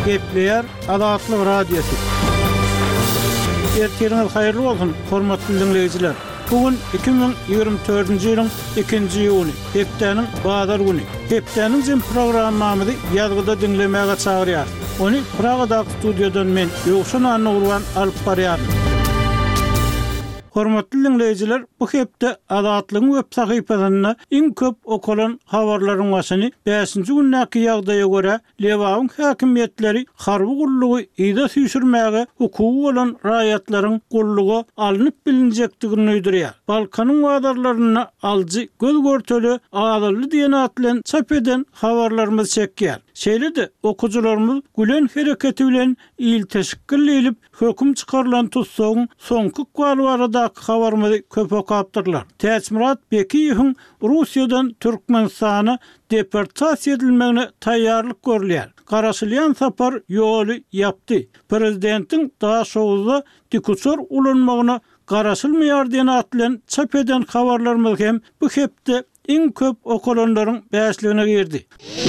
Gepleyer Adatlyk Radiosu. Ertiriniz hayırlı olsun, hormatly dinleyijiler. Bugün 2024-nji ýylyň 2-nji ýuny, hepdeniň bazar güni. Hepdeniň jym programmamyzy ýazgyda dinlemäge çagyrýar. Ony Pragada studiodan men Ýogşan Anurwan alyp barýar. Hormatly dinleyijiler, bu hepde Adatlyň web sahypasyna iň köp okulan habarlaryň başyny 5-nji günnäki ýagdaýa görä Lewaň häkimiýetleri harby gullugy ýa-da süýşürmäge hukuky bolan raýatlaryň gullugy alınıp bilinjekdigini öýdürýär. Balkanyň wadarlaryna aljy göz görteli adaly diýen atlan çap eden habarlarymyz çekýär. Şeýle-de okujularymyz gülen hereketi bilen il teşekkür edip höküm çykarylan tutsagyň soňky gwaly barada habarmy köp okapdyrlar. Täsmirat Bekiýewiň Russiýadan Türkmenistana deportasiýa edilmegine taýýarlyk görülýär. Garaşylýan sapar ýoly ýapdy. Prezidentiň daşowuzda dikutsor ulanmagyna garaşylmaýar diýen atlan çap eden habarlarymyz hem bu hepde iň köp okulanlaryň bäşligine girdi.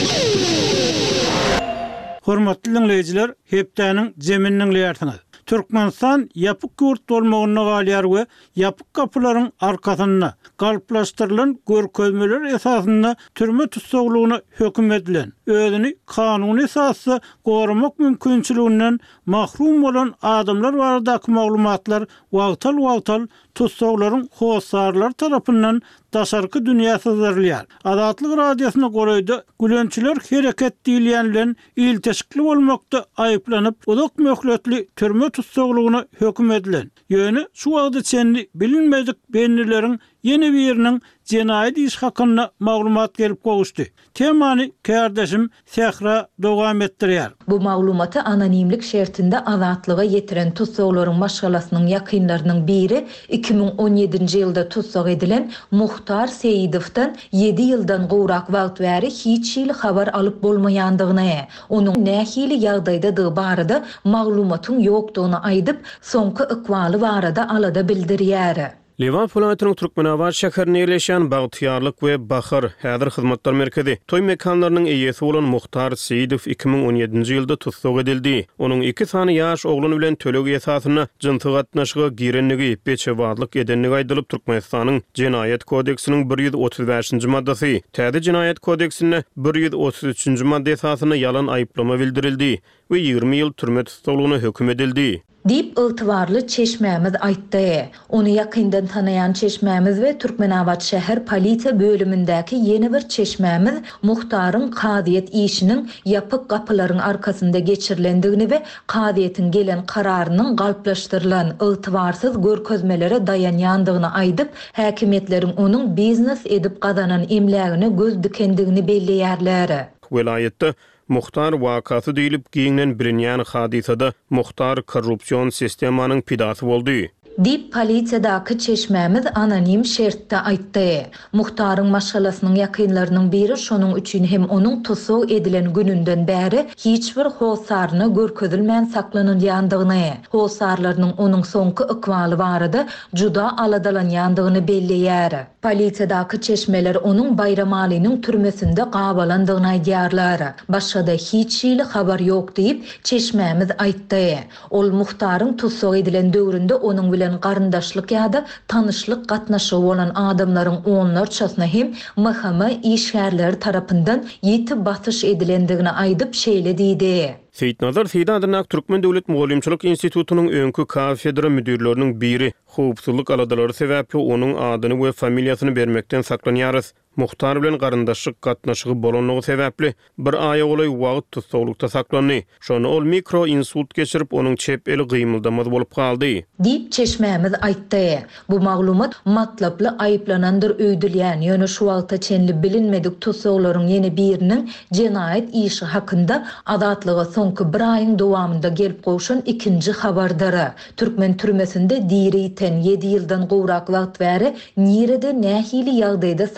Hormatly dinleyijiler, hepdeniň jeminiň ýertiňiz. Türkmenistan yapık yurt bolmagyna galýar we yapık kapylaryň arkasyna galplaşdyrylan görkezmeler esasynda türme tutsaglygyna höküm edilen, özüni kanuny esasy goramak mümkinçiliginden mahrum bolan adamlar baradaky maglumatlar wagtal tutsaglaryň hossarlar tarapyndan daşarky dünýä syzdyrylýar. Adatlyk radiosyna goraýda gülençiler hereket diýilýän il teşkil bolmakda aýyplanyp uzak möhletli türme tutsaglygyna höküm edilen. Ýöne şu wagtda çenli bilinmedik benlileriň yeni biriniň jenaýat iş hakyna maglumat gelip gowuşdy. Temany kardeşim Sehra dowam etdirýär. Bu maglumaty anonimlik şertinde azatlyga ýetiren tutsaglaryň maşgalasynyň ýakynlarynyň biri 2017-nji ýylda tutsak edilen Muhtar Seyidowdan 7 ýyldan gowrak wagt bäri hiç ýyl habar alyp bolmaýandygyna, onuň nähili ýagdaýda barada maglumatyň ýokdugyna aýdyp, soňky ykwaly barada alada bildirýär. Lewan Polatynyň Türkmenawat şäherine ýerleşen Bagtyarlyk we Bahar häzir hyzmatlar merkezi toý mekanlarynyň eýesi bolan Muhtar Seyidow 2017-nji ýylda tutsak edildi. Onuň 2 sany ýaş ogluny bilen tölegi esasyna jynsyk gatnaşygy girenligi beçewadlyk edenligi aýdylyp Türkmenistanyň Jenaýat kodeksiniň 135-nji maddasy, Täze Jenaýat kodeksine 133-nji madda esasyna ýalan aýyplama bildirildi we 20 ýyl türme tutsaglygyna höküm edildi. Dip ıltıvarlı çeşmemiz aýtdy. Onu ýakyndan tanayan çeşmemiz we Türkmenawat şäher polisiýa bölümündäki yeni bir çeşmemiz Muhtaryň kadyet işiniň ýapyk gapylaryň arkasynda geçirilendigini we kadyetiň gelen kararynyň galplaşdyrylan ıltıvarsyz görkezmelere dayanýandygyny aýdyp, häkimetleriň onuň biznes edip gazanan emlägine göz dikendigini belleýärler. Welayetde Muhtar wakasy diýilip giňen bilinýän hadisada Muhtar korrupsiýon sistemanyň pidasy boldy. Dip polisiýadaky çeşmemiz anonim şertde aýtdy. Muhtaryň maşgalasynyň ýakynlarynyň biri şonuň üçin hem onuň tutsak edilen gününden bäri hiç bir hossarny görkezilmän saklanýandygyny, hossarlarynyň onuň soňky ykwaly barada juda aladalanýandygyny belleýär. Polisiýadaky çeşmeler onuň Bayram Ali'niň türmesinde gabalandygyny aýdýarlar. Başga-da hiç ýyl habar ýok diýip çeşmemiz aýtdy. Ol Muhtaryň tutsak edilen döwründe onuň bilen garyndaşlyk ýa-da tanyşlyk gatnaşygy bolan adamlaryň onlarçasyna hem mahkama işgärleri tarapyndan ýetip basyş edilendigini aýdyp şeýle diýdi. Seyitnazar Seydadynak Türkmen Döwlet Mugallimçilik Institutunyň öňkü kafedra müdirleriniň biri howpsuzlyk aladalary sebäpli onuň adyny we familiýasyny bermekden saklanýarys. Muhtar bilen garyndaşlyk gatnaşygy bolanlygy sebäpli bir aýa olay wagt tutsaglykda saklandy. Şonu ol mikro insult geçirip onuň çep eli gymyldamaz bolup galdy. Dip çeşmemiz aýtdy. Bu maglumat matlaply aýyplanandyr öýdülýän, ýöne şu wagtda çenli bilinmedik tutsaglaryň yeni biriniň jenaýat işi hakynda adatlyga soňky bir aýyň dowamında gelip gowşan ikinji habardyr. Türkmen türmesinde diri iten 7 ýyldan gowrak wagt bäri nirede nähili ýagdaýda saklanýar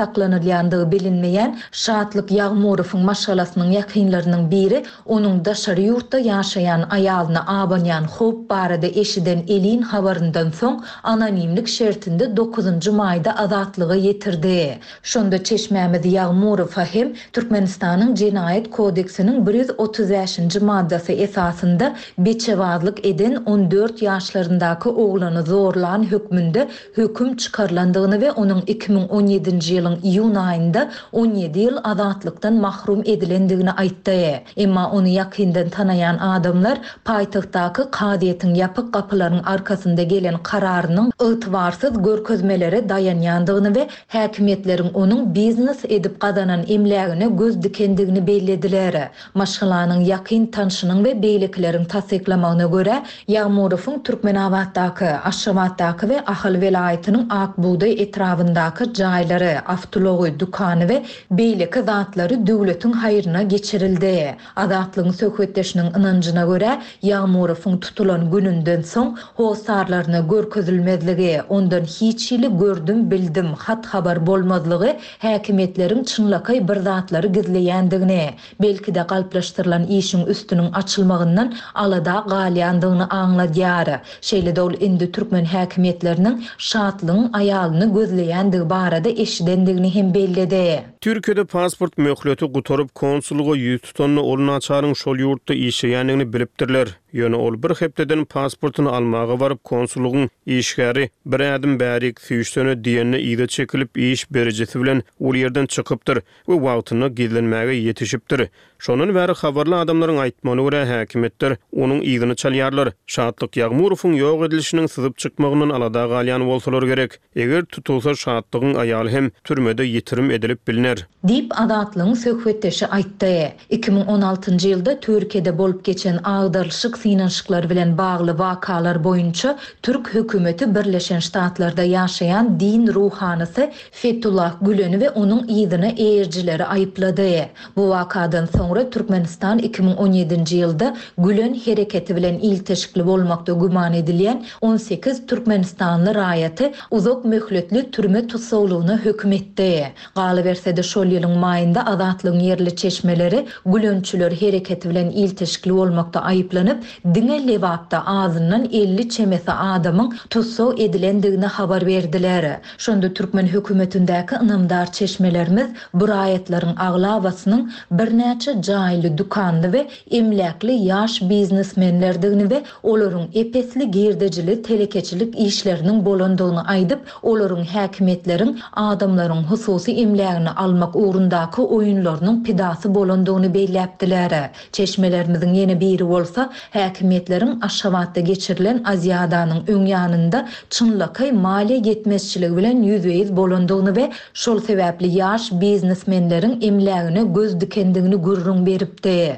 aýlandygy bilinmeýän Şatlyk Ýagmurowyň maşgalasynyň ýakynlarynyň biri onuň daşary ýurtda ýaşaýan aýalyna abanýan hop barada eşiden elin habaryndan soň anonimlik şertinde 9-njy maýda azatlygy ýetirdi. Şonda Çeşmämiz Ýagmurow hem Türkmenistanyň Jenaýat kodeksiniň 135-nji maddasy esasında beçewazlyk eden 14 ýaşlaryndaky oglany zorlan hökmünde höküm çykarlandygyny we onuň 2017-nji ýylyň iýun aýynda 17 ýyl azatlykdan mahrum edilendigini aýtdy. Emma onu ýakyndan tanayan adamlar paýtagtdaky kadiýetiň ýapyk gapylaryň arkasynda gelen kararynyň ygtybarsyz görkezmelere dayanýandygyny we häkimetleriň onuň biznes edip gazanan emlägine göz dikendigini bellädiler. Maşgalanyň ýakyn tanşynyň we beýlekleriň tasdiklamagyna görä, Ýagmurowyň Türkmenawatdaky, Aşgabatdaky we Ahal welaýatynyň Akbuğday etrafyndaky jaýlary, avtology dukany we beýleki zatlary döwletiň haýryna geçirildi. Azatlygyň söhbetdeşiniň ynanjyna görä, Ýagmurowyň tutulan gününden soň howsarlaryna görkezilmezligi, ondan hiç ýyly gördüm, bildim, hat habar bolmazlygy häkimetleriň çynlakay bir zatlary gizleýändigini, belki de galplaşdyrylan işiň üstüniň açylmagyndan alada galýandygyny aňladýar. Şeýle ol indi türkmen häkimetleriniň Şatlygyň aýalyny gözleýändigi barada eşidendigini hem belledi. Türkiýede pasport möhleti gutorup konsulluga ýüz tutanly olun açaryň şol ýurtda işeýändigini bilipdirler. Ýöne ol bir hepdeden pasportyny almaga baryp konsullugyň işgäri bir ädim bärik süýüşsene diýenine ýygy çekilip iş berejisi bilen ol ýerden çykypdyr we wagtyna gizlenmäge ýetişipdir. Şonun bäri habarly adamlaryň aýtmagyna görä häkimetler onuň ýygyny çalýarlar. Şatlyk Ýagmurowyň ýok edilişiniň syzyp çykmagyndan alada galýan bolsalar gerek. Eger tutulsa Şatlygyň aýaly hem türmede ýetirim edilip bilinär. Dip adatlygyň söhbetdeşi aýtdy. 2016-njy ýylda Türkiýede bolup geçen agdarlyşyk synanşyklar bilen bagly wakalar boýunça Türk hökümeti Birleşen Ştatlarda ýaşaýan din ruhanysy Fethullah Gülen'i we onuň ýygyny eýerjileri aýplady. Bu wakadan soňra Türkmenistan 2017-nji ýylda Gülen hereketi bilen ilteşikli bolmakda guman edilýän 18 Türkmenistanly raýaty uzak möhletli türme tutsaglygyna hökm etdi. Galy berse de şol ýylyň maýynda azatlygyň ýerli çeşmeleri Gülençiler hereketi bilen ilteşikli bolmakda aýyplanyp diňe lewapda ağzından 50 çemesi adamyň tutsag edilendigini habar berdiler. Şonda Türkmen hökümetindäki ynamdar çeşmelerimiz bu raýatlaryň aglawasynyň birnäçe jaýly dukanly we emläkli ýaş biznesmenlerdigini we olaryň epesli girdejili telekeçilik işleriniň bolandygyny aýdyp, olaryň häkimetleriň adamlaryň hususy emlägini almak ugrundaky oýunlarynyň pidasy bolandygyny beýläpdiler. Çeşmelerimiziň ýene biri bolsa, häkimetleriň Aşgabatda geçirilen azýadanyň öň ýanynda çynlakay maliýe ýetmezçiligi bilen ýüzüýiz bolandygyny we şol sebäpli ýaş biznesmenleriň emlägine göz dikendigini gurrun beripdi.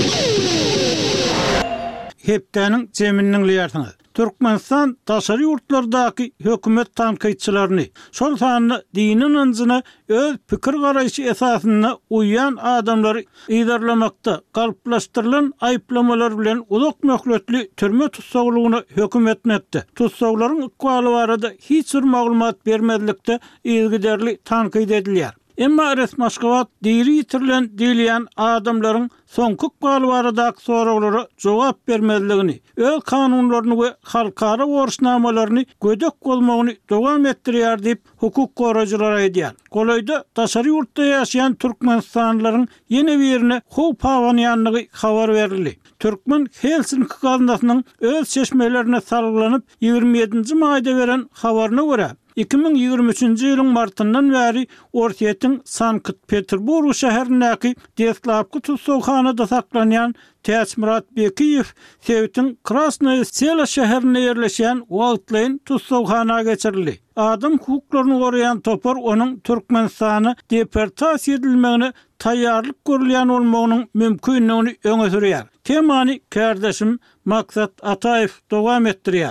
Hepdäniň jeminiň liýarsyňy. Türkmenistan daşary ýurtlardaky hökümet tanqidçilerini, şol sanyny dinin ynjyna öz pikir garaýşy esasynda uýan adamlary ýydarlamakda galplaşdyrylan aýplamalar bilen uzak möhletli türme tutsaglygyna hökm etmekde. Tutsaglaryň ykbaly barada hiç bir maglumat bermezlikde ýygyderli tanqid edilýär. Emma resmi Aşgabat diri ýitirilen diýilýän adamlaryň soňky ykbaly baradaky soraglary jogap bermezligini, öz kanunlaryny we halkara borçnamalaryny gödek bolmagyny dowam etdirýär diýip hukuk goraýjylar aýdýar. Golaýda daşary ýurtda ýaşaýan türkmenistanlylaryň ýene birine howp hawanýanlygy habar berildi. Türkmen Helsinki gaznasynyň öz çeşmelerine salgylanyp 27-nji maýda beren habaryna görä 2023-nji ýylyň martyndan bäri Ortiýetiň Sankt-Peterburg şäherindäki Deslapky tutsaghanada saklanýan Täsmirat Bekiýew Sewitiň Krasnoye Sela şäherine ýerleşýän Waltlein tutsaghanaga geçirildi. Adam hukuklaryny goraýan topar onuň Türkmenistany deportasiýa edilmegine taýýarlyk görülýän bolmagynyň mümkinligini öňe sürýär. Temany kardeşim Maksat Ataýew dowam etdirýär.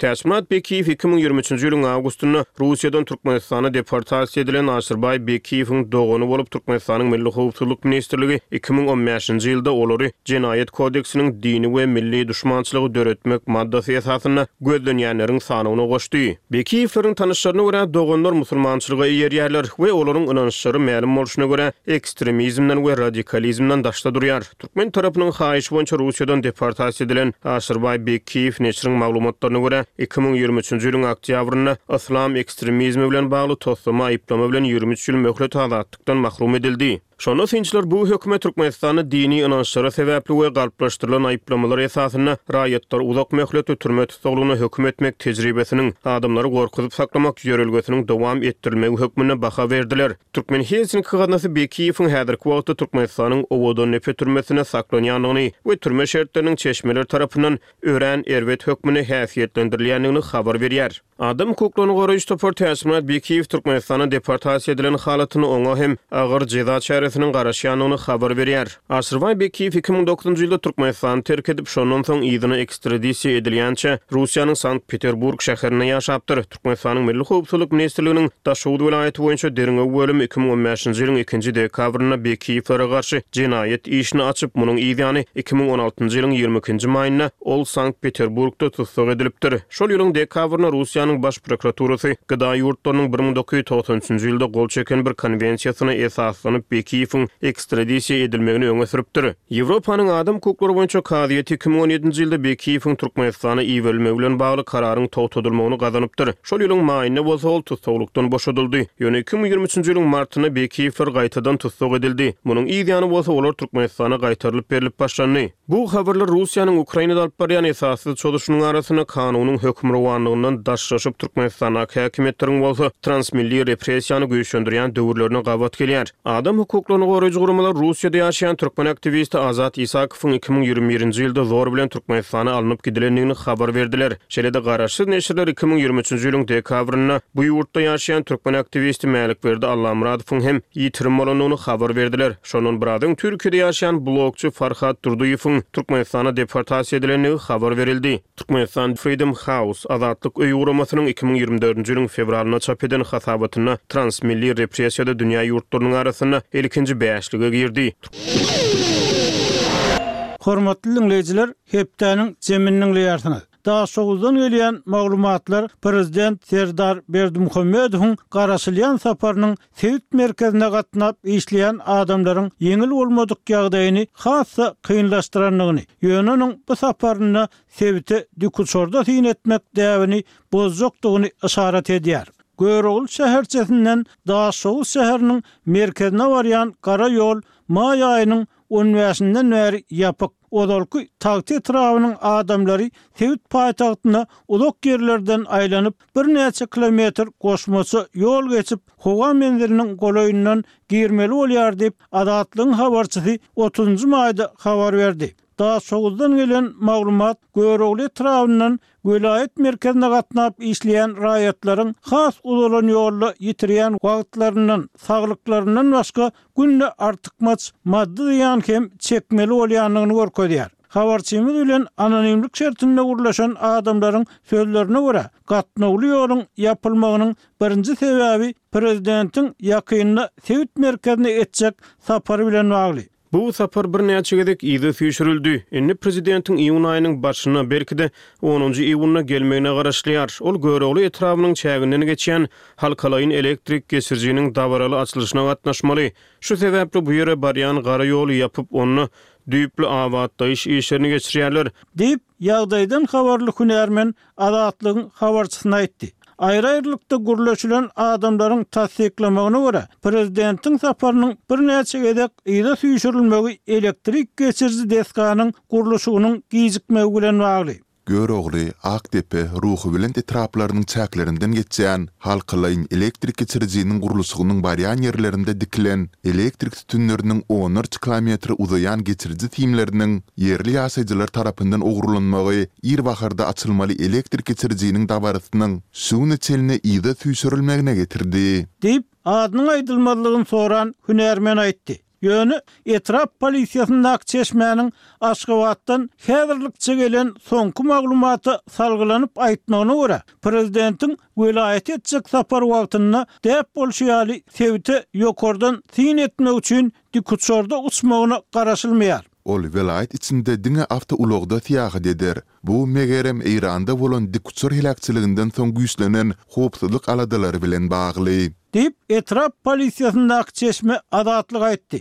Täşmilat Bekiyev 2023-nji ýylyň awgustynda Russiýadan Türkmenistana deportasiýa edilen Aşyrbay Bekiyewiň dogany bolup Türkmenistanyň Milli Howpsuzlyk Ministrligi 2015-nji ýylda olary Jenaýet kodeksiniň dini we milli düşmançylygy döretmek maddasy esasyna gözlenýänleriň sanyna goşdy. Bekiyewleriň tanışlaryna görä doganlar musulmançylyga ýerýärler we olaryň inançlary ma'lum bolşuna görä ekstremizmden we radikalizmden daşda durýar. Türkmen tarapynyň haýyşy boýunça Russiýadan deportasiýa edilen Aşyrbay Bekiyew neçiriň maglumatlaryna görä 2023-nji ýylyň oktýabrynda islam ekstremizmi bilen bagly toslama aýplama bilen 23 ýyl möhlet azatdykdan mahrum edildi. Şonu sinçler bu hökümet Türkmenistany dini inançlara sebäpli we galplaşdyrylan aýplamalar esasyna raýatlar uzak möhlet ötürme tutulgyny hökm etmek tejribesiniň adamlary gorkuzyp saklamak ýörelgesiniň dowam etdirilmegi hökmüne baha berdiler. Türkmen Helsinki gatnaşy Bekiyewiň häzirki wagtda Türkmenistanyň owodan nefret türmesine saklanýanlygyny we türme şertleriniň çeşmeler tarapyndan ören erwet hökmüne häsiýetlendirilýänligini habar berýär. Adam hukuklaryny goraýjy topar täşmilat Bekiyew Türkmenistana deportasiýa edilen halatyny oňa hem agyr jeza çäresiniň garaşýanyny habar berýär. Aşyrbay Bekiyew 2009-njy ýylda Türkmenistany terk edip şondan soň ýygyna ekstradisiýa edilýänçe Russiýanyň Sankt-Peterburg şäherine ýaşapdyr. Türkmenistanyň Milli Howpsuzlyk Ministrliginiň Daşowut welaýaty boýunça derňe bölüm 2015-nji ýylyň 2-nji dekabryna Bekiyewlere garşy jenaýet işini açyp munyň ýygyny 2016-njy ýylyň 22-nji maýyna ol Sankt-Peterburgda tutsak edilipdir. Şol ýylyň dekabryna Russiýanyň baş prokuraturasy gyda ýurtlarynyň 1993-nji ýylda gol çeken bir konwensiýasyna esaslanyp Bekiyewiň ekstradisiýa edilmegini öňe süripdir. Ýewropanyň adam hukuklary boýunça Kadiýeti 2017-nji ýylda Bekiyewiň Türkmenistana iýerelmegi bilen bagly kararyň togtadylmagyny gazanypdyr. Şol ýylyň maýyna bolsa ol tutsaklykdan boşadyldy. Ýöne 2023-nji ýylyň martyna Bekiyewler gaýtadan tutsak edildi. Munyň ýygyny bolsa olar Türkmenistana gaýtarylyp berilip başlandy. Bu habarlar Russiýanyň Ukrainada alyp barýan esasy çoluşynyň arasyna kanunyň hökmranlygyndan daşlaşyp Türkmenistana häkimetleriň bolsa transmilli repressiýany güýçlendirýän döwürlerine gabat gelýär. Adam hukuklaryny goraýjy guramalar Russiýada ýaşaýan türkmen aktivisti Azat Isakowyň 2021-nji ýylda zor bilen Türkmenistana alınıp gidilenligini habar berdiler. Şeýle-de garaşsyz neşirler 2023-nji ýylyň dekabryna bu ýurtda ýaşaýan türkmen aktivisti Mälikberdi Allamuradowyň hem ýitirim bolanyny habar berdiler. Şonun biradyň Türkiýede ýaşaýan blogçy Farhat Durduýewiň Türkmenistana deportasiýa edilenligi habar berildi. Türkmenistan Freedom House azatlyk öýü guramasynyň 2024-nji ýylyň fevralyna çap eden hasabatyna transmilli repressiýada dünýä ýurtlarynyň arasyna 2-nji bäşlige girdi. Hormatly dinleyijiler, hepdeniň jeminiň ýartyny. Daşowuzdan gelýän maglumatlar Prezident Serdar Berdimuhammedowyň garaşylýan saparynyň Sewit merkezine gatnap işleýän adamlaryň ýeňil bolmadyk ýagdaýyny hassa kynlaşdyranlygyny, ýöneňiň bu saparyny Sewit'e dikusorda tyn etmek däwini bozjokdygyny işaret edýär. Göregul şäherçesinden Daşowuz şäheriniň merkezine barýan gara ýol may aýynyň 15-inden bäri ýapyk. Odalky tagty etrawynyň adamlary Sewit paýtagtyna ulak ýerlerden aýlanyp bir näçe kilometr goşmasy ýol geçip howa mendiriniň golaýyndan girmeli bolýar diýip Adatlyň habarçysy 30-njy maýda habar berdi. Daşowuzdan gelen maglumat göregli etrawynyň Welaýet merkezine gatnap işleýän raýatlaryň has uzalan ýolda ýitirýän wagtlarynyň, saglyklarynyň başga günde artykmaç maddi ýan hem çekmeli bolýanlygyny görkezýär. Habarçymyz bilen anonimlik şertinde gurlaşan adamlaryň sözlerine görä, gatnawly ýoluň ýapylmagynyň birinji sebäbi prezidentiň ýakynyna Sewit merkezine etjek sapary bilen bagly. Bu sapar bir näçe gedek ýygy süýşürildi. Indi prezidentiň iýun aýynyň başyna belkide 10-njy iýunyna gelmegine garaşlýar. Ol göregli etrawynyň çäginden geçýän halkalaýyn elektrik geçirjiniň dabaraly açylyşyna gatnaşmaly. Şu sebäpli bu ýere barýan gara ýoly ýapyp onu düýpli awatdaýyş işlerini geçirýärler. Diýip ýagdaýdan habarly hünärmen Adatlyň habarçysyna aýtdy. Aýry-aýrylykda gurlaşylan adamlaryň tasdiklamagyna görä, prezidentiň saparynyň bir näçe gedek ýyla süýşürilmegi elektrik geçirji deskanyň gurulşynyň gijikmegi bilen bagly. Göregli Akdepe ruhu bilen etraplarynyň çäklerinden geçýän halkalaýyn elektrik geçirjiniň gurulşynyň barýan ýerlerinde dikilen elektrik tütünleriniň 10 kilometr uzayan geçirji timleriniň yerli ýaşaýjylar tarapyndan ogurlanmagy ýer baharda açylmaly elektrik geçirjiniň dabarasynyň suwny çeline ýyda süýşürilmegine getirdi. Diýip adynyň aýdylmalygyny soran hünärmen aýtdy. Ýöne etrap polisiýasynyň çeşmäniň Aşgabatdan häzirlikçe gelen soňky maglumaty salgylanyp aýtmagyna görä, prezidentiň vilayet etjek sapar wagtynda däp bolşýaly sebite ýokardan tin etmek üçin dikutsorda uçmagyna garaşylmaýar. Ol velayet içinde diňe avto ulogda tiýagy deder. Bu megerem Iranda bolan dikutsor hilakçylygynyň soň güýçlenen howpsuzlyk aladalary bilen bagly. Dip etrap polisiýasyndaky çeşme adatlyk aýtdy.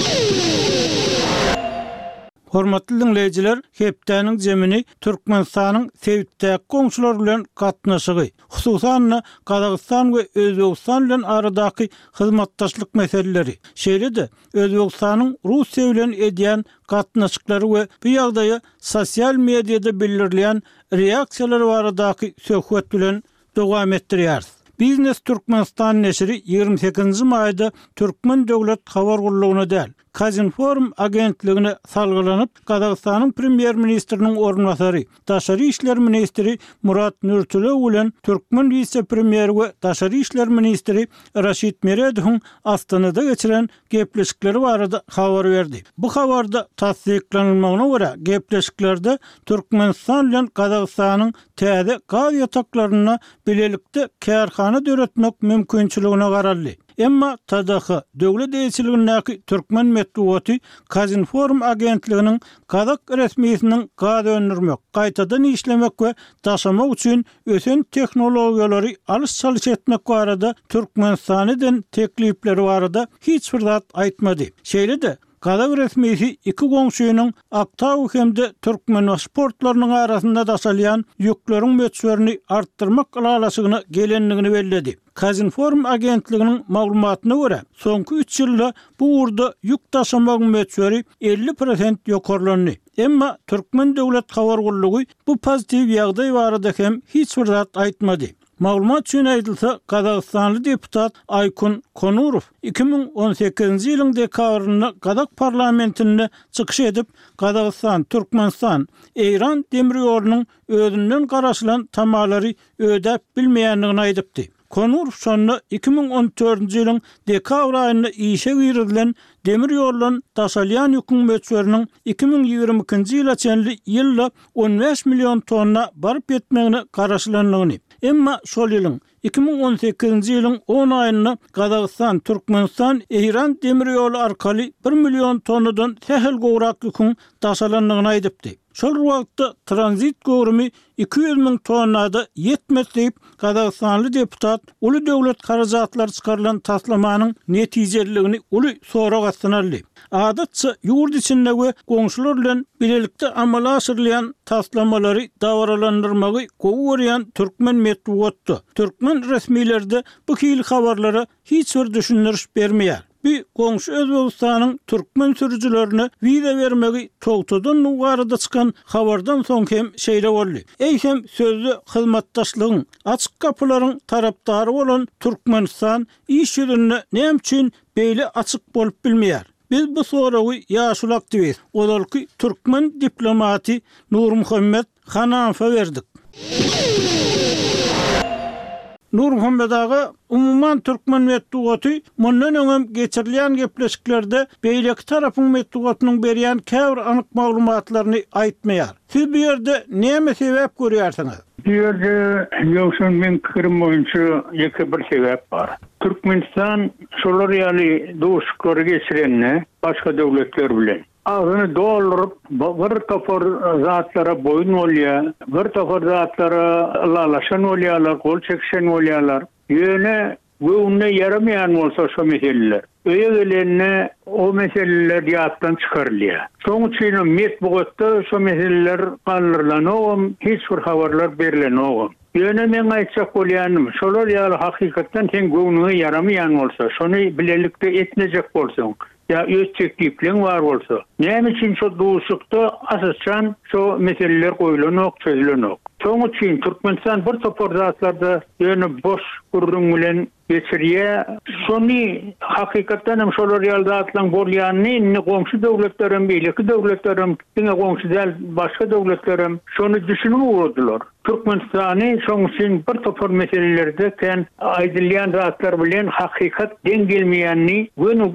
Hormatly dinleýijiler, hepdeniň jemini Türkmenistanyň sebitdäki goňşular bilen gatnaşygy, hususan Kazakystan we Özbegistan bilen aradaky hyzmatdaşlyk meseleleri, şeýle-de Özbegistanyň Russiýa bilen edýän gatnaşyklary we bu ýagdaýy sosial mediada bildirilýän reaksiýalary baradaky söhbet bilen dowam etdirýär. Biznes Türkmenistan neşri 28 maýda Türkmen döwlet habar gurulugyna däl, Kazinform agentligine salgylanyp, Kazakstanyň premier ministriniň ornwasary, Daşary işler ministri Murat Nurtulow bilen Türkmen vice-premier we Daşary işler ministri Raşid Meredowyň Astanada geçiren gepleşikleri barada habar berdi. Bu habarda tasdiklanylmagyna görä, gepleşiklerde Türkmenistan bilen Kazakstanyň täze gaz ýataklaryna bilelikde kärhana döretmek mümkinçiligine garaldy. Emma tadaha döwlet eýçiligindäki Türkmen medeniýeti Kazinform agentliginiň Kazak resmiýetiniň gaz öndürmek, gaýtadan işlemek we taşamak üçin ösen tehnologiýalary alys-çalys etmek barada Türkmenistanyň teklipleri barada hiç bir zat aýtmady. Şeýle-de Kazak resmiýeti iki goňşuýynyň Aktaw hemde Türkmen sportlarynyň arasynda daşalýan ýükleriň möçberini artdyrmak galaşygyny gelenligini bellädi. Kazinform agentliginiň maglumatyna görä, soňky 3 ýylda bu urda ýük taşamak möçberi 50% ýokarlandy. Emma Türkmen döwlet habar gurulugy bu pozitiv ýagdaý barada hem hiç bir zat aýtmady. Maglumat üçin aýdylsa, Kazakstanly deputat Aykun Konurow 2018-nji ýylyň dekabrynda Kazak parlamentinde çykyş edip, Kazakstan, Türkmenistan, Eýran demir ýolunyň özünden garaşylan tamalary ödäp bilmeýändigini aýdypdy. Konurow şonu 2014-nji ýylyň dekabr aýynda işe girilen demir ýolundan daşalýan ýükün möçberiniň 2022-nji ýyla çenli ýylda 15 milyon tonna baryp ýetmegini garaşylandygyny. Emma şol ýylyň 2018-nji ýylyň 10 aýynda Kazakstan, Türkmenistan, Eýran demir ýolu arkaly 1 milyon tonnadan tehel gowrak ýükün daşalandygyny aýdypdy. Şol wagtda tranzit gowrumy 200.000 tonnada yetmez diýip Kazakstanly deputat uly döwlet karajatlary çykarylan taslamanyň netijeligini uly sorak atynarly. Adatça ýurt içinde we goňşular bilen bilelikde amala aşyrylýan taslamary dawralandyrmagy gowy Türkmen medeniýeti. Türkmen resmiýetleri bu hili habarlara hiç bir düşündiriş bermeýär. Bir goňşy Özbegistanyň Türkmen sürüjilerini wiza bermegi togtadan nugarada çykan habardan soň hem şeýle boldy. Eýsem sözlü hyzmatdaşlygyň, açyk kapylaryň tarapdary bolan Türkmenistan iş ýerinde näme üçin beýle açyk bolup bilmeýär? Biz bu soragy ýaşul aktivist, olarky Türkmen diplomaty Nurmuhammed Hanafa berdik. Nurmuhammed ağa umuman Türkmen medeniýeti mundan öňem geçirilýän gepleşiklerde beýleki tarapyň medeniýetynyň berýän käbir anyk maglumatlaryny aýtmaýar. Siz bu ýerde näme sebäp görýärsiňiz? Bu ýerde ýoksa men kirim boýunça ýeke bir sebäp bar. Türkmenistan şolar ýaly doşuklary geçirenine başga döwletler bilen ağzını doldurup bir topar zatlara boyun bolýar, bir topar zatlara lalaşan bolýarlar, kol çekişen bolýarlar. Ýöne göwüne yaramayan bolsa şu meseleler. Öýe gelenine o meseleler ýatdan çykarylýar. Şoň üçin medeniýetde şu meseleler galdyrylanyp, hiç bir habarlar berilenok. Ýöne men aýtjak bolýanym, şolar ýaly hakykatdan sen göwüne yaramayan bolsa, şonu bilelikde etnejek bolsaň, ya öz çeklipliğin var olsa. Näme üçin şu duşukda asasan şu meseleler goýulanok, çözülenok. Şoň üçin Türkmenistan bir topar zatlarda ýöne boş gurrun bilen geçiriye şonu hakikaten hem şolar ýaldatlaryň bolýanyny inni goňşy döwletlerim, beýleki döwletlerim, diňe goňşy däl başga döwletlerim şonu düşünüp urdular. Türkmenistany şoň üçin bir topar meselelerde ken aýdylýan zatlar bilen hakykat deň gelmeýänini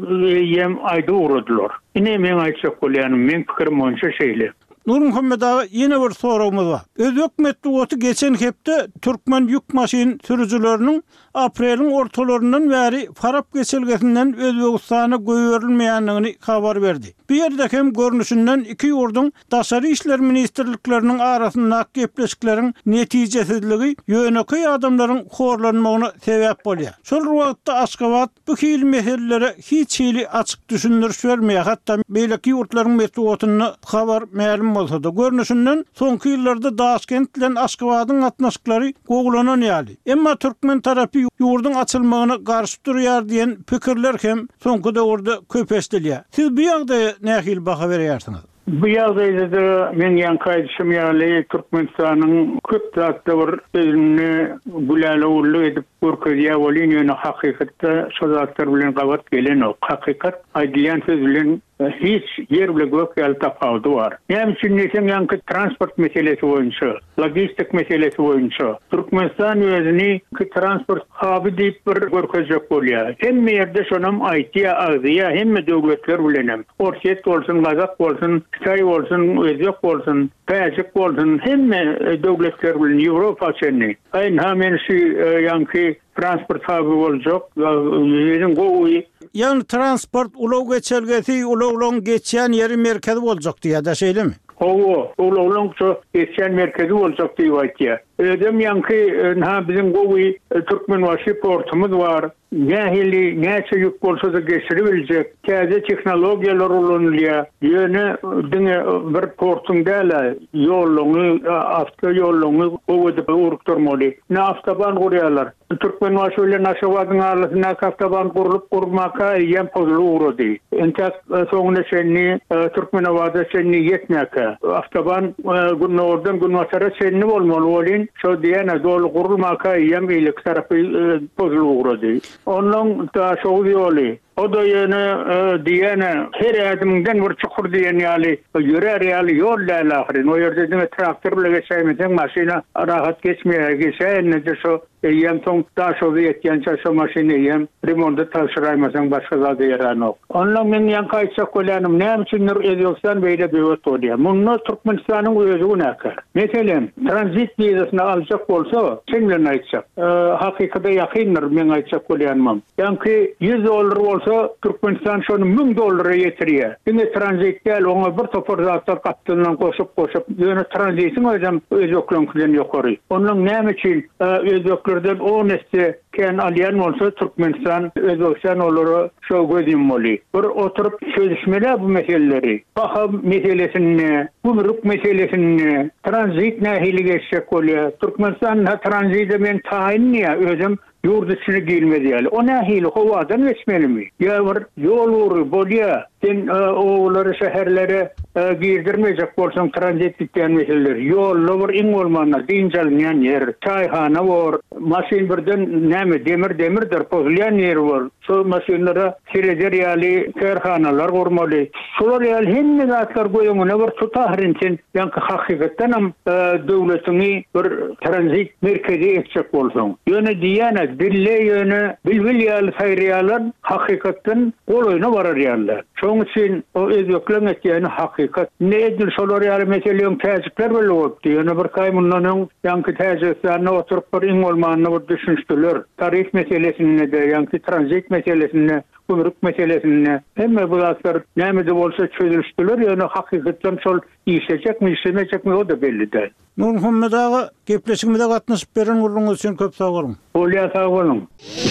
ýem aýdy urdular. Ine men aýtsak bolýanym, men pikirim boýunça şeýle. Nur Muhammed ağa yine bir sorumuz var. Özbek metbuatı geçen hepde Türkmen yük maşin sürücülerinin aprelin ortalarından beri Farap geçilgesinden Özbekistan'a göýerilmeýändigini habar verdi. Bir yerde hem görünüşünden iki yurdun Daşary işler ministerliklerinin arasında gepleşiklerin netijesizligi ýöneky adamların horlanmagyna sebäp bolýar. Şol wagtda Aşgabat bu hil meselelere hiç hili açık düşündürüş vermeýär. Hatta beýleki ýurtlaryň metbuatyny habar ma'lum bolsa da görünüşünden soňky ýyllarda Daşkent bilen Aşgabatyň atnaşyklary gogulanan ýaly. Emma Türkmen tarapy ýurdun açylmagyna garşy durýar diýen pikirler hem soňky döwürde köpeşdilýär. Siz bu ýagdaýa nähil baha berýärsiňiz? Bu ýagdaýda men ýankaýşym ýaly Türkmenistanyň köp zatda bir sözüni bulalawly edip görkezýär bolýan ýöne hakykatda şo zatlar bilen gabat gelen o hakykat aýdylýan söz bilen hiç yer bile gök ýaly tapawdy bar. Hem üçin nesem ýanky transport meselesi boýunça, logistik meselesi boýunça Türkmenistan özüni transport huby diýip bir görkezjek bolýar. Hemme ýerde şonam aýtýa, agdýa, hemme döwletler bilenem. Orşet bolsun, Gazak bolsun, Xitay bolsun, Özbek bolsun, Täjik bolsun, hemme döwletler bilen Ýewropa çenni. Aýna men şu ýanky transport huby boljak, ýerin gowy. Yani transport ulaw geçelgesi ulawlaň geçýän ýeri merkezi boljak diýär da şeýlemi? Ulawlaň şu geçýän merkezi boljak diýip aýtýar. Edem ýanky bizim gowy Türkmenbaşy portumuz bar. Nähili näçe ýük bolsa da geçiribiljek. Täze tehnologiýalar ulanylýar. Ýöne diňe bir portuň däl, ýollagy, avtoýollagy gowudyp urukturmaly. Naftaban gurýarlar. Türkmenbaşy bilen Aşgabatyň arasyna naftaban gurulyp gurmaka ýem pozulu urady. Entek soňuna şenni Türkmenawada şenni ýetmäke. Avtaban günnordan günwaçara şenni bolmaly bolýan. Şo diýene dol gurulmaka ýem beýlik tarapy pozulu urady. Onun da şoğu ýoly. O da ýene diýene her adamdan bir çukur diýen ýaly ýörer ýaly ýol däl ahyry. O ýerde de traktor bilen geçýärmiň maşina rahat geçmeýär. Geçýär şo ýem soň da şo ýetýänçe şo maşina ýem remontda taşyraýmasaň başga zat ýaranok. Ondan men ýankaýça kolanym näme üçin Özbekistan beýle döwlet bolýar. Muny Türkmenistanyň özü günäkär. Meselen tranzit wizasyny aljak bolsa, sen bilen aýtsak, hakykatda ýakyndyr men aýtsak bolýanmam. Ýanky $100 Türkmenistan şonu $1000 ýetirýär. Diňe tranzit däl, oňa bir topar zatlar gatdylan goşup ýöne tranzitin özüm özöklüňden ýokary. Onuň näme üçin özöklerden o nesli ken alýan bolsa Türkmenistan Özbekistan olary şo gözlemeli. Bir oturup çözüşmeler bu meseleleri. Baha meselesini, gümrük meselesini, tranzit nähili geçecek bolýar. Türkmenistan tranzite men taýinýär özüm yurt içine girmedi yani. O nähili howadan geçmelimi? Ya bir yol bolýar. Sen oğulları şehirlere girdirmeyecek bolsan transit etýän meseleler. Yollar iň bolmanda diňjalňan yer, çaýhana var, maşin birden näme demirdir pozulýan yer var. Şo maşinlara kirejer ýaly kerhanalar gurmaly. Şolar ýaly hemme zatlar goýuňyna bir tutahrin sen ýanky hakykatdan hem döwletini bir transit merkezi etjek bolsaň. Ýöne diýene dille ýöne bilbil ýaly saýrýalar hakykatdan goloýna barar ýalylar. Şoň üçin o özöklen etýäni hakykat. Nädir şolar ýaly meseleň täzikler bolýar diýene bir kaýmyndan ýanky täziklerine oturup bir iň bolmanyny bir düşünýär. Tarif meselesini de ýanky transit meselesini, gümrük meselesini hemme bu zatlar näme bolsa çözülýär. Ýöne hakykatdan şol işlejekmi, işlemejekmi o da belli değil. Nur Muhammed ağa gepleşigimizde gatnaşyp beren urluňyz üçin köp sag bolun. Bolýar, sag bolun.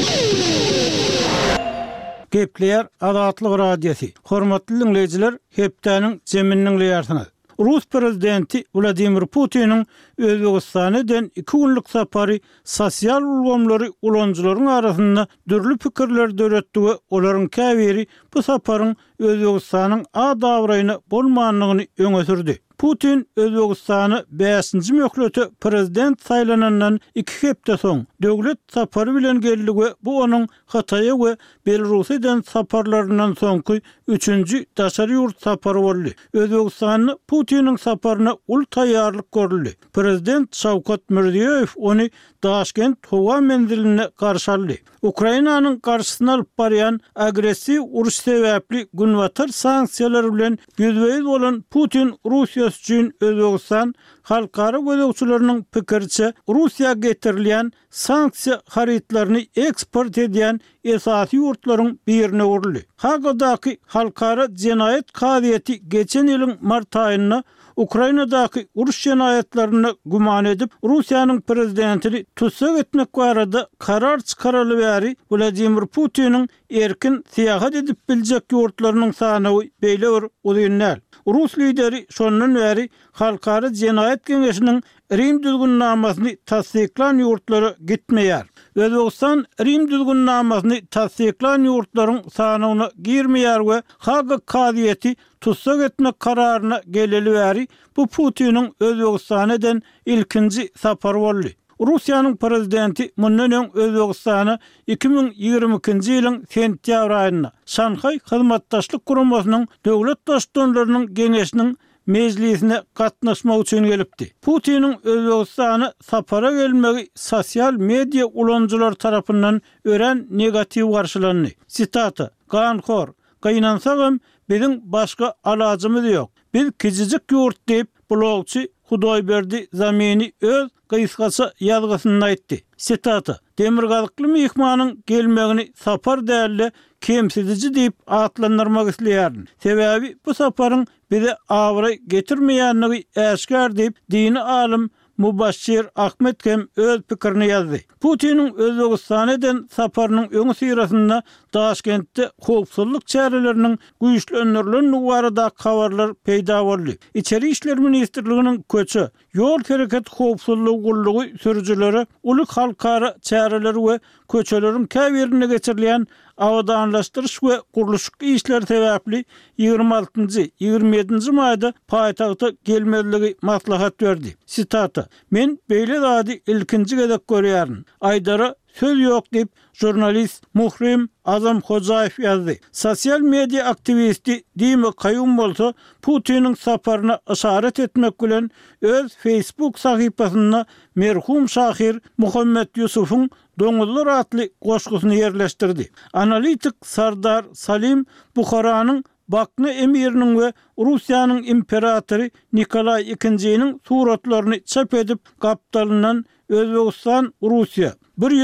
Gepleýär Adatlyk radiosi. Hormatly dinleýijiler, hepdäniň zemininiň ýartyny. Rus prezidenti Vladimir Putin'in Özbekistan'dan 2 günlük sapary sosial ulgamlary ulanjylaryň arasynda dürli pikirler döretdi we olaryň käbiri bu saparyň Özbegistanyň a dawraýyny bolmanlygyny öňe sürdi. Putin Özbegistany 5-nji möhlete prezident saylanandan 2 hepde soň döwlet sapary bilen geldi bu onuň Hataýa we Belarusydan saparlaryndan soňky 3-nji daşary ýurt sapary boldy. Özbegistany Putiniň saparyna ul taýýarlyk görüldi. Prezident Şawkat Mirziýew ony Daşkent howa menziline garşy aldy. Ukrainanyň garşysyna alyp barýan agressiw uruş sebäpli günwatar sanksiýalar bilen ýüzbeýiz bolan Putin Russiýa üçin Özbegistan halkara gözegçileriniň pikirçe Russiýa getirilýän sanksiýa haritlaryny eksport edýän esasy ýurtlaryň birine urildi. Hagadaky halkara jenaýet kadiýeti geçen ýylyň mart aýynda Ukrainadaky uruş jenaýetlerini guman edip Russiýanyň prezidentini tutsak etmek barada karar çykaraly bäri Vladimir Putiniň erkin seýahat edip biljek ýurtlarynyň sany beýle bir uzynlar. Rus lideri şondan bäri halkara jenaýet geňeşiniň Rim düzgünnamasını tasdiklan ýurtlara gitmeýär. Özbegistan Rim düzgünnamasını tasdiklan ýurtlaryň sanyna girmeýär we Haga kadiýeti tutsak etmek kararyna geleli bäri bu Putiniň Özbegistanydan ilkinji sapary boldy. Russiýanyň prezidenti mundan öň Özbegistany 2022-nji ýylyň sentýabr aýynda Şanhay hyzmatdaşlyk guramasynyň döwlet dostuklarynyň geňeşiniň meclisine gatnaşmak üçin gelipdi. Putiniň Özbegistany sapara gelmegi sosial media ulanjylar tarapyndan ören negatiw garşylandy. Sitata: "Ganhor, gaýnansagam biziň başga alajymyz ýok. Biz kijijik ýurt" diýip blogçy Hudaýberdi Zamini öz gysgaça ýazgysynda aýtdy. Sitata: "Demirgazykly mehmanyň gelmegini sapar däli kemsidici diýip atlandyrmak isleýärdim. Sebäbi bu saparyň bize awry getirmeýänligi äşkär" diýip dini alim Mubashir Ahmet hem öz pikirini ýazdy. Putiniň Özbegistanydan saparynyň öňü syrasynda Daşkentde howpsuzlyk çäreleriniň güýçlendirilýän barada habarlar peýda boldy. İçeri işler ministrliginiň köçe, ýol hereket howpsuzlygy gullugy sürüjileri uly halkara çäreleri we köçeleriň käbirine geçirilýän awadanlaşdyryş we guruluş işleri sebäpli 26-27 maýda paýtagta gelmeligi maslahat berdi. Sitata: "Men beýle zady ilkinji gezek görýärdim. Aýdara söz ýok" diýip jurnalist Muhrim Azam Hojaýew ýazdy. Sosial media aktivisti Dima Kayyum bolsa Putiniň saparyna işaret etmek bilen öz Facebook sahypasynda merhum şahir Muhammed Yusufuň Doňuzlar atly goşgusyny ýerleşdirdi. Analitik Sardar Salim Buharanyň Bakny emiriniň we Russiýanyň imperatory Nikolay II-niň suratlaryny çap edip gapdalyndan Özbegistan Russiýa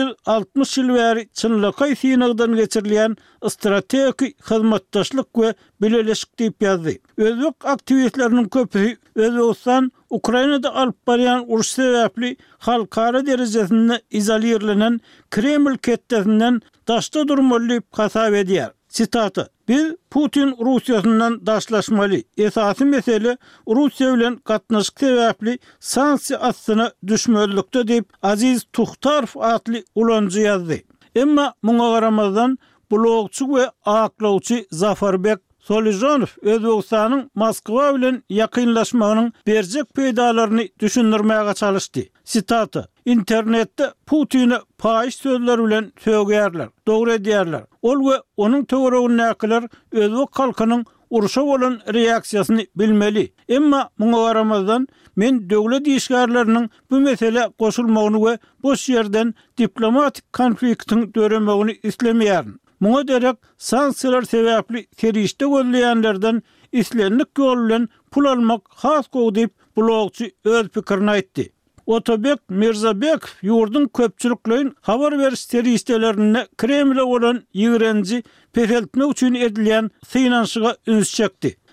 160 ýyl bäri çynlykay synagdan geçirilýän strategik hyzmatdaşlyk we bileleşik diýip ýazdy. Özbek aktivistleriniň köpüsi Özbegistan Ukrainada alyp barýan uruş sebäpli halkara derejesinde izolirlenen Kreml kettesinden daşda durmaly diýip hasap edýär. Sitata: "Biz Putin Russiýasyndan daşlaşmaly. Esasy mesele Russiýa bilen gatnaşyk sebäpli sanksiýa astyna düşmelikde" diýip Aziz Tuhtarow atly ulanjy ýazdy. Emma muňa garamazdan blogçy we aklawçy Zafarbek Solijonow Özbegistanyň Moskwa bilen ýakynlaşmagynyň berjek peýdalaryny düşündirmäge çalışdy. Sitata: "İnternetde Putini paýyş sözler bilen söýgärler, dogry edýärler. Ol we onuň töweregini näkiler özbek halkynyň uruşa bolan reaksiýasyny bilmeli. Emma muňa garamazdan men döwlet işgärleriniň bu mesele goşulmagyny we boş ýerden diplomatik konfliktiň döremegini islemýärdim. Muňa derek sanksiýalar sebäpli terişde gözleýänlerden islenlik ýol bilen pul almak has gowy" diýip blogçy öz pikirini aýtdy. Otobek Mirzabek ýurdun köpçüliklerin habar beriş terişdelerine Kremle bolan ýigrenji peseltmek üçin edilýän synanşyga üns çekdi.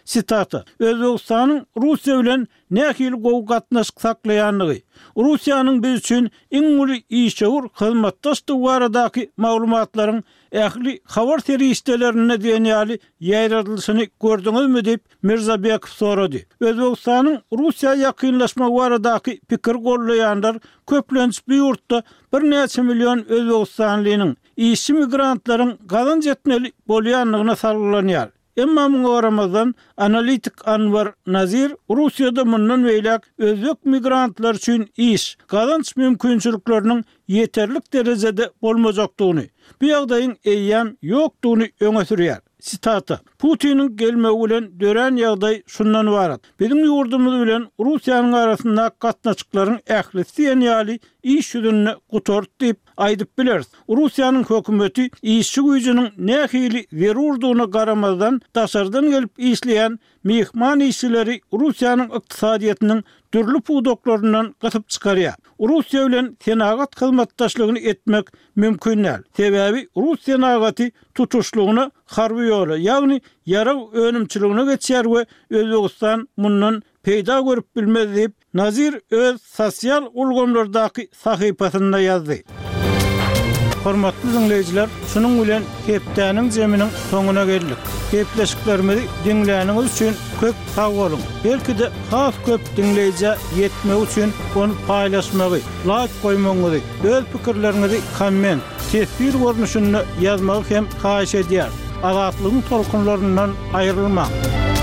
Sitata. Özbegistanyň Russiýa bilen nähili gowy gatnaşyk saklaýanlygy, Russiýanyň biz üçin iň uly işçiler hyzmatdaşlygy baradaky maglumatlaryň ähli habar teristlerine diýenýäli ýaýradylyşyny gördüňizmi diýip Mirzabekov sorady. Özbegistanyň Russiýa ýakynlaşma baradaky pikir gollaýanlar köplenç bir ýurtda 1 million Özbegistanlynyň işçi migrantlaryň galan jetmeli bolýanlygyna salgılanýar. Emma muňa Ramazan analitik Anwar Nazir Russiýada mundan beýlek özbek migrantlar üçin iş, galanç mümkinçilikleriniň yeterlik derejede bolmajakdygyny, bu ýagdaýyň eýýam ýokdugyny öňe sürýär. Sitata. Putin'in gelmegi bilen dören ýagdaý şundan ibarat. Bizim ýurdumyz bilen Russiýanyň arasynda gatnaşyklaryň ählisi ýaly iş ýüzüne gutart diýip aýdyp bileriz. Russiýanyň hökümeti işçi güýjiniň nähili zerurdugyna garamazdan daşardan gelip işleýän mehman işçileri Russiýanyň ykdysadyýatynyň türlü puwdoklaryndan gatyp çykarýar. Russiýa bilen senagat hyzmatdaşlygyny etmek mümkin näl. Sebäbi Rus senagaty tutuşlugyny harby ýoly, ýagny ýara önümçiligine geçýär we Özbegistan mundan peýda görüp bilmez diýip Nazir öz sosial ulgamlardaky sahypasynda ýazdy. Hormatly dinleýijiler, şunuň bilen hepdäniň jeminiň soňuna geldik. Hepleşiklerimizi dinleýäniňiz üçin köp sag bolun. Belki de has köp dinleýije ýetmek üçin onu paýlaşmagy, like goýmagy, öz pikirlerinizi komment, tesbir görnüşinde ýazmagy hem haýyş edýär. Azatlygyň tolkunlaryndan aýrylmak.